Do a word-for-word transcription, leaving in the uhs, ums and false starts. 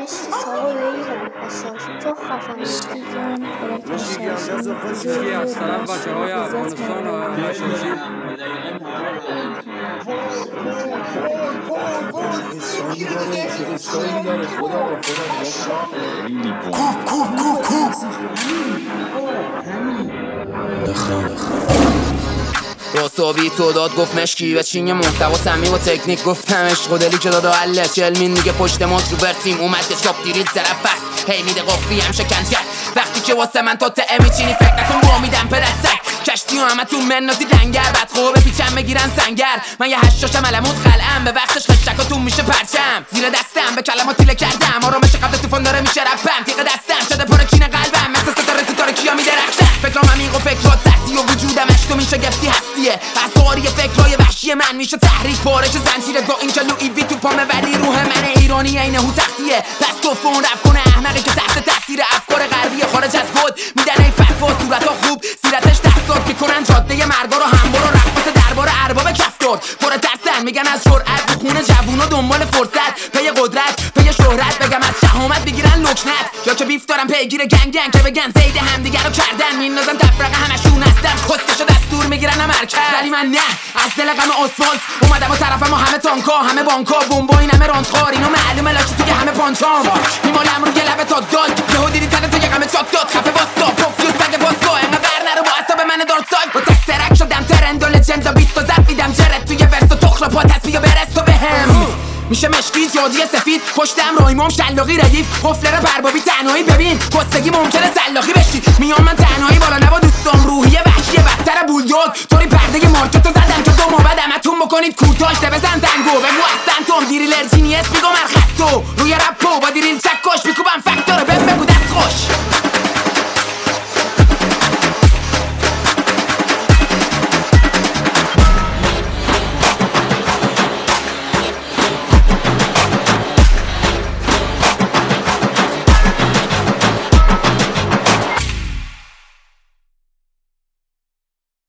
مشتی ساقا بگیرم اصلا تو خفن دیگران یکی از طرف بچه های افغانستان و شاشی کوب کوب کوب کوب راسابی تو داد گفت مشکی و چینگ محتوا سمی و تکنیک گفتم عشق و دلی که دادا حله چلمین دیگه پشت ما رو برسیم اومده چاپ دیرید طرف بست هی میده قفلی هم شکن کرد وقتی که واسه من تا ته میچینی فکر نکن با میدم پدستک کشتی و همه تو منازی لنگر بعد خوبه پیچم بگیرن سنگر من یه هشتاشم علمود خلعم به وقتش خشکاتون میشه پرچم زیر دستم به کلمات تیله کردم آرامش قبل طوفان داره میشه رپم تیغ دستم شده پر کینه قلبم مثل ستاره تو تاریکیا میدرخشم فکرام عمیق و فکرات سختی و وجودم اشتمین شگفتی هستیه اسواری فکرای وحشی من میشه تحریک پارش زنجیره با این که لوئی وی تو پامه ولی روح من ایرانی عین هوتختیه پس تو فون رپ کنه احمقی که تحت تاثیر افکار غربی خارج از خود میدن این فتوا صورتا خوب سیرتش دستات میکنن جاده مرگا رو هم برو رقص دربار ارباب کفتار پر ترسن میگن از جرأت تو خون جوونا دنبال فرصت پی قدرت پی شهرت بگم از شهامت بگیرن لکنت یا که بیف دارم پیگیر گنگ گنگ که بگن زید همدیگه رو کردن میندازن تفرقه همشون هستن کسکشو دستور میگیرن مرکز ولی من نه از دل غم آسفالت اومدم و طرفم و همه تانکا همه بانکا بمبا این همه راندخوار اینو معلومه لاکی توی همه پانچام میمالم روی لب تا داد یهو دیدی تنه تو یه غم چاک داد خفه واستا پوفیوز بگه واستا انقدر نرو با عصاب من دار سایت با تک ترک شدم ترند و لجند و بیت و زد میدم جرت توی ورس و تخلا پا تصفیه برس تو بهم میشه مشکی جادی سفید پشتم رایمام شلاقی ردیف قفل رو پربابی تنهایی ببین کستگی ممکنه سلاخی بشی میام من تنهایی بالا نبا دوستام روحیه وحشیه بدتر بولدوگ طوری پرده مارکتو زدم که دو مابد همتون بکنید کوتاش بزن زنگو بگو اصلا تو دیری لرژینی اسم میگو من خطو روی رپو با دیرین چکش